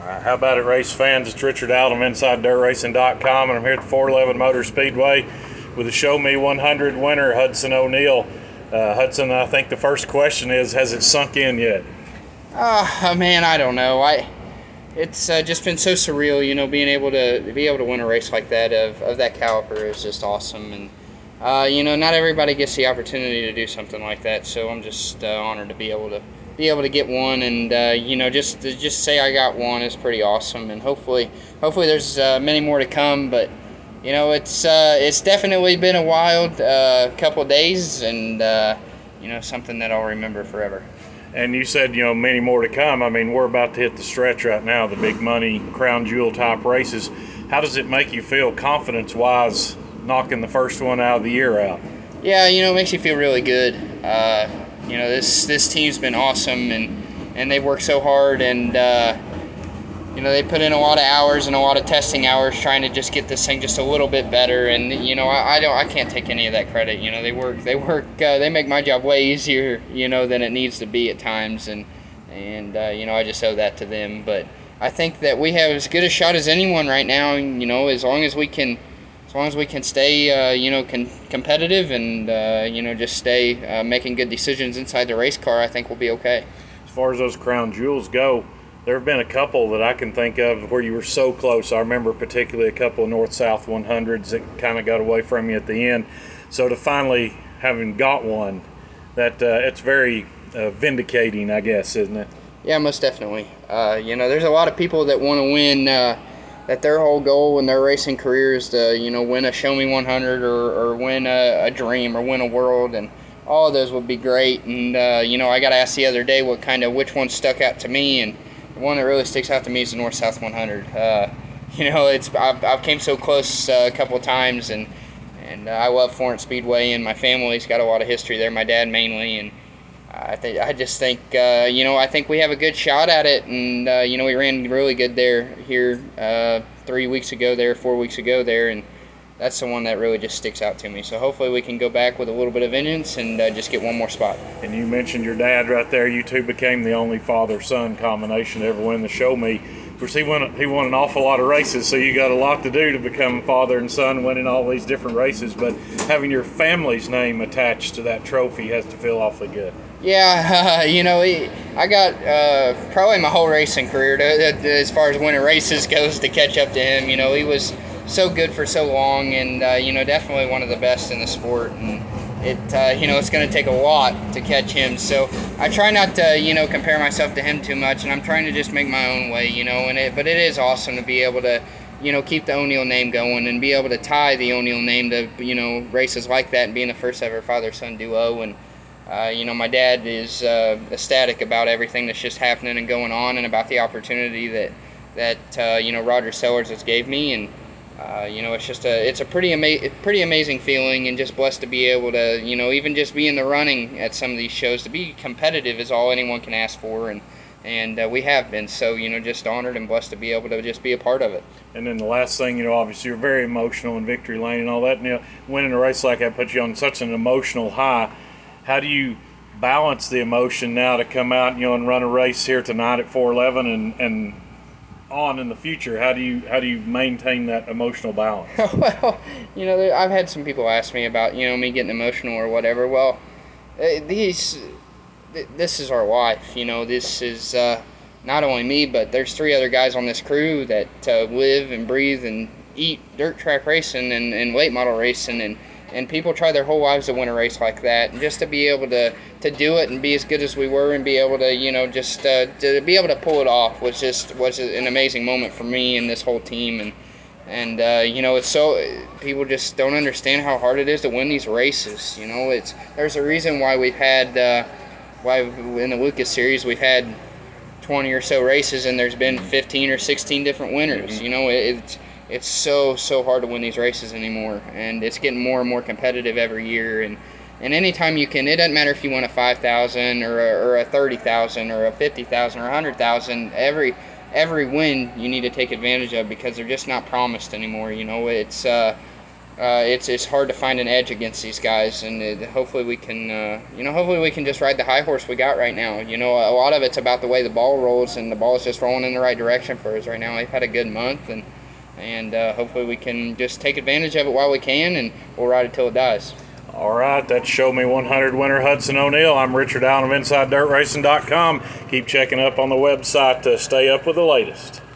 How about it, race fans? It's Richard Allen of InsideDirtRacing.com, and I'm here at the 411 Motor Speedway with the Show Me 100 winner, Hudson O'Neal. Hudson, I think the first question is, has it sunk in yet? Man, I don't know. It's just been so surreal, being able to win a race like that of that caliber is just awesome, and not everybody gets the opportunity to do something like that. So I'm just honored to be able to get one, and just to just say I got one is pretty awesome, and hopefully there's many more to come. But it's definitely been a wild couple of days, and something that I'll remember forever. And you said, many more to come. I mean, we're about to hit the stretch right now, the big money, crown jewel type races. How does it make you feel confidence-wise knocking the first one out of the year out? Yeah, it makes you feel really good. This team's been awesome, and they work so hard, and they put in a lot of hours and a lot of testing hours trying to just get this thing just a little bit better. And I can't take any of that credit. They make my job way easier than it needs to be at times, and I just owe that to them. But I think that we have as good a shot as anyone right now. And as long as we can stay competitive and just stay making good decisions inside the race car, I think we'll be okay. As far as those crown jewels go, there have been a couple that I can think of where you were so close. I remember particularly a couple of North-South 100s that kind of got away from you at the end. So to finally having got one, that it's very vindicating, I guess, isn't it? Yeah, most definitely. There's a lot of people that want to win, that their whole goal in their racing career is to, win a Show Me 100 or win a dream or win a world, and all of those would be great. And, I got asked the other day which one stuck out to me, and the one that really sticks out to me is the North-South 100. I've came so close a couple of times, and I love Florence Speedway, and my family's got a lot of history there, my dad mainly, and I think we have a good shot at it, and we ran really good here 3 weeks ago there, 4 weeks ago there, and that's the one that really just sticks out to me. So hopefully we can go back with a little bit of vengeance and just get one more spot. And you mentioned your dad right there. You two became the only father-son combination to ever win the Show Me. Of course, he won an awful lot of races, so you got a lot to do to become father and son, winning all these different races. But having your family's name attached to that trophy has to feel awfully good. Yeah, I got probably my whole racing career as far as winning races goes to catch up to him. He was so good for so long, and definitely one of the best in the sport, and it's going to take a lot to catch him. So I try not to compare myself to him too much, and I'm trying to just make my own way, but it is awesome to be able to keep the O'Neal name going and be able to tie the O'Neal name to races like that, and being the first ever father-son duo. And my dad is ecstatic about everything that's just happening and going on, and about the opportunity that Roger Sellers has gave me. And it's a pretty amazing feeling, and just blessed to be able to even just be in the running at some of these shows. To be competitive is all anyone can ask for, and we have been. So just honored and blessed to be able to just be a part of it. And then the last thing, obviously you're very emotional in victory lane and all that. And, winning a race like that puts you on such an emotional high. How do you balance the emotion now to come out, and run a race here tonight at 411 and on in the future? How do you maintain that emotional balance? Well, I've had some people ask me about me getting emotional or whatever. Well, this is our life. This is not only me, but there's 3 other guys on this crew that live and breathe and eat dirt track racing and late model racing, and people try their whole lives to win a race like that, and just to be able to do it and be as good as we were, and be able to just to be able to pull it off was an amazing moment for me and this whole team. And it's so, people just don't understand how hard it is to win these races. There's a reason why we've had why in the Lucas Series we've had 20 or so races, and there's been 15 or 16 different winners. It's so hard to win these races anymore, and it's getting more and more competitive every year. And anytime you can, it doesn't matter if you win a 5,000 or a 30,000 or a 50,000 or 100,000. Every win you need to take advantage of, because they're just not promised anymore. It's it's hard to find an edge against these guys, and hopefully we can hopefully we can just ride the high horse we got right now. You know, a lot of it's about the way the ball rolls, and the ball is just rolling in the right direction for us right now. We've had a good month, and hopefully we can just take advantage of it while we can, and we'll ride it till it dies. All right, that's Show Me 100 winner Hudson O'Neal. I'm Richard Allen of InsideDirtRacing.com. Keep checking up on the website to stay up with the latest.